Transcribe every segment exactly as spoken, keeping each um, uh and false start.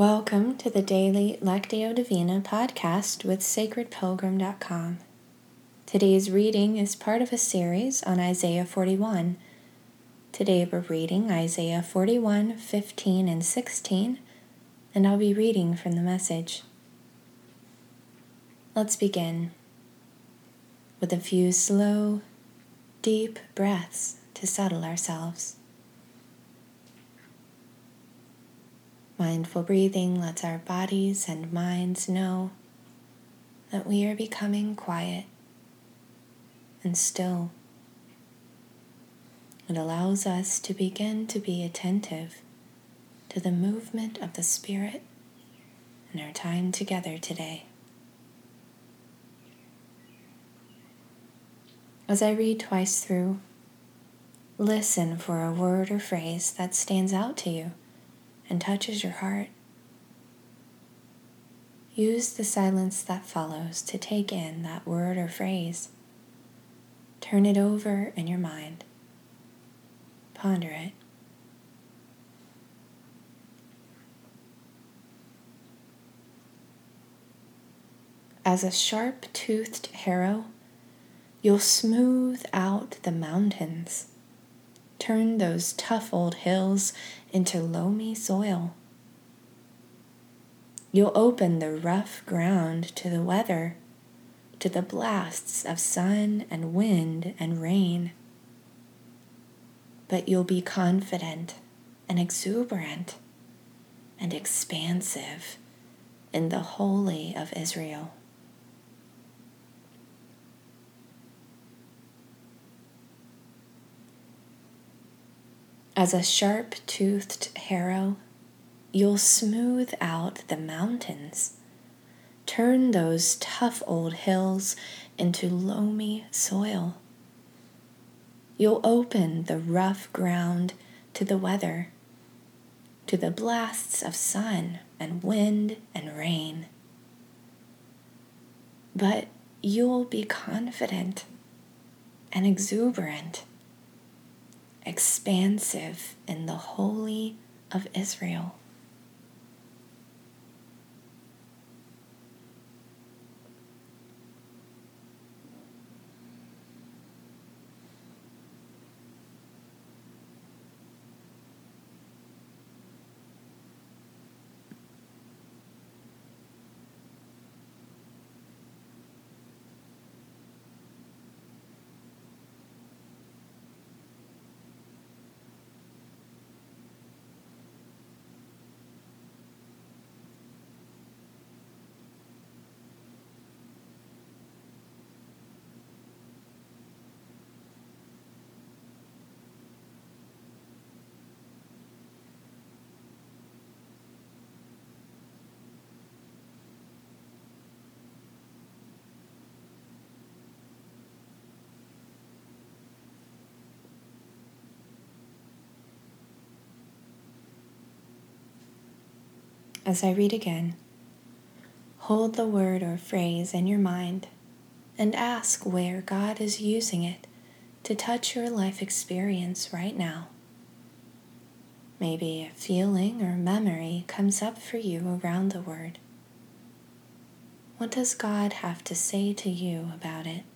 Welcome to the Daily Lectio Divina podcast with sacred pilgrim dot com. Today's reading is part of a series on Isaiah forty-one. Today we're reading Isaiah forty-one, fifteen, and sixteen, and I'll be reading from the Message. Let's begin with a few slow, deep breaths to settle ourselves. Mindful breathing lets our bodies and minds know that we are becoming quiet and still. It allows us to begin to be attentive to the movement of the Spirit in our time together today. As I read twice through, listen for a word or phrase that stands out to you and touches your heart. Use the silence that follows to take in that word or phrase. Turn it over in your mind. Ponder it. As a sharp-toothed harrow, you'll smooth out the mountains. Turn those tough old hills into loamy soil. You'll open the rough ground to the weather, to the blasts of sun and wind and rain. But you'll be confident and exuberant and expansive in the Holy of Israel. As a sharp-toothed harrow, you'll smooth out the mountains. Turn those tough old hills into loamy soil. You'll open the rough ground to the weather, to the blasts of sun and wind and rain. But you'll be confident and exuberant, expansive in the Holy of Israel. As I read again, hold the word or phrase in your mind and ask where God is using it to touch your life experience right now. Maybe a feeling or memory comes up for you around the word. What does God have to say to you about it?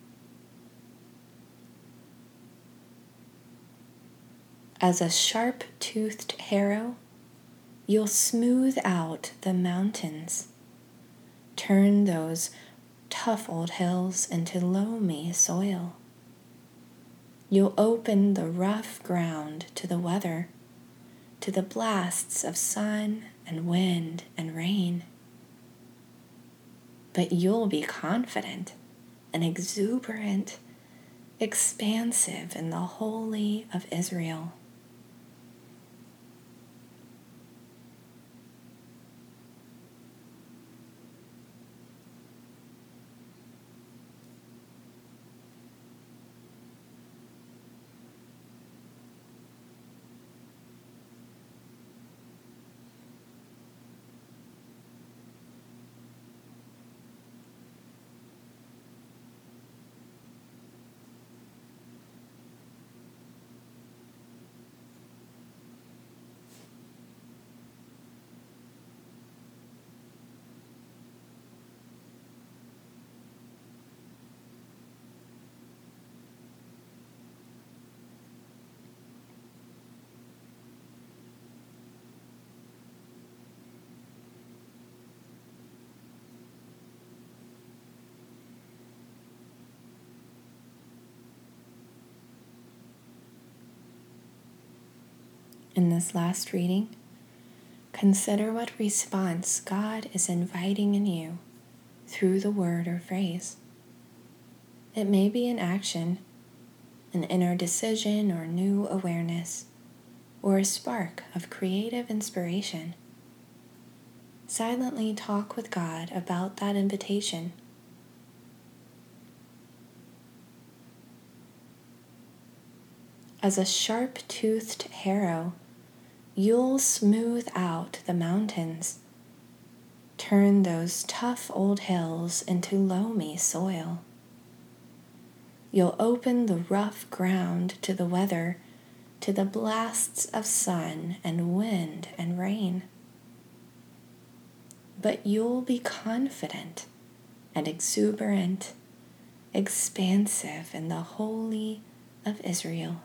As a sharp-toothed harrow, you'll smooth out the mountains. Turn those tough old hills into loamy soil. You'll open the rough ground to the weather, to the blasts of sun and wind and rain. But you'll be confident and exuberant, expansive in the Holy of Israel. In this last reading, consider what response God is inviting in you through the word or phrase. It may be an action, an inner decision or new awareness, or a spark of creative inspiration. Silently talk with God about that invitation. As a sharp-toothed harrow, you'll smooth out the mountains, turn those tough old hills into loamy soil. You'll open the rough ground to the weather, to the blasts of sun and wind and rain. But you'll be confident and exuberant, expansive in the Holy of Israel.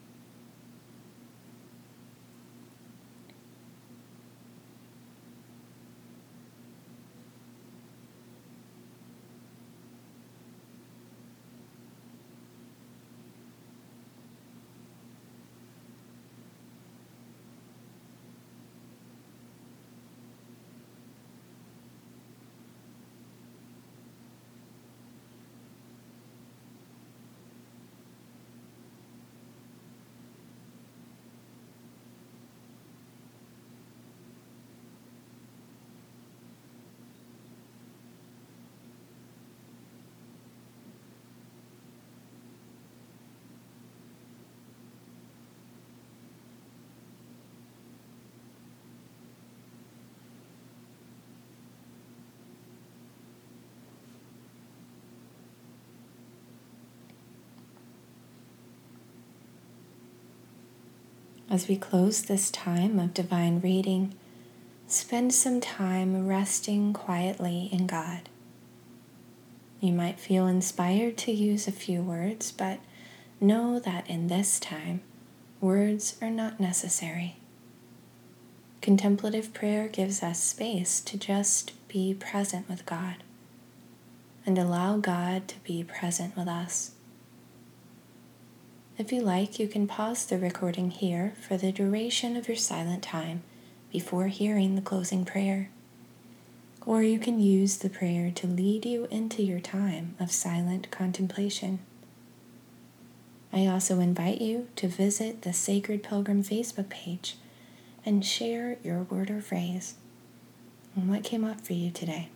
As we close this time of divine reading, spend some time resting quietly in God. You might feel inspired to use a few words, but know that in this time, words are not necessary. Contemplative prayer gives us space to just be present with God and allow God to be present with us. If you like, you can pause the recording here for the duration of your silent time before hearing the closing prayer. Or you can use the prayer to lead you into your time of silent contemplation. I also invite you to visit the Sacred Pilgrim Facebook page and share your word or phrase and what came up for you today.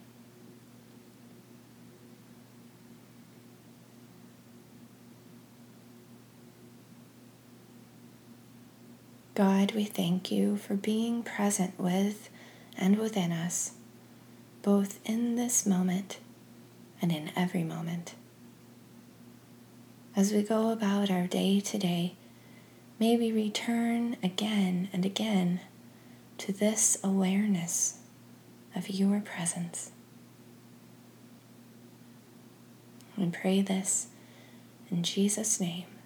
God, we thank you for being present with and within us, both in this moment and in every moment. As we go about our day today, may we return again and again to this awareness of your presence. We pray this in Jesus' name.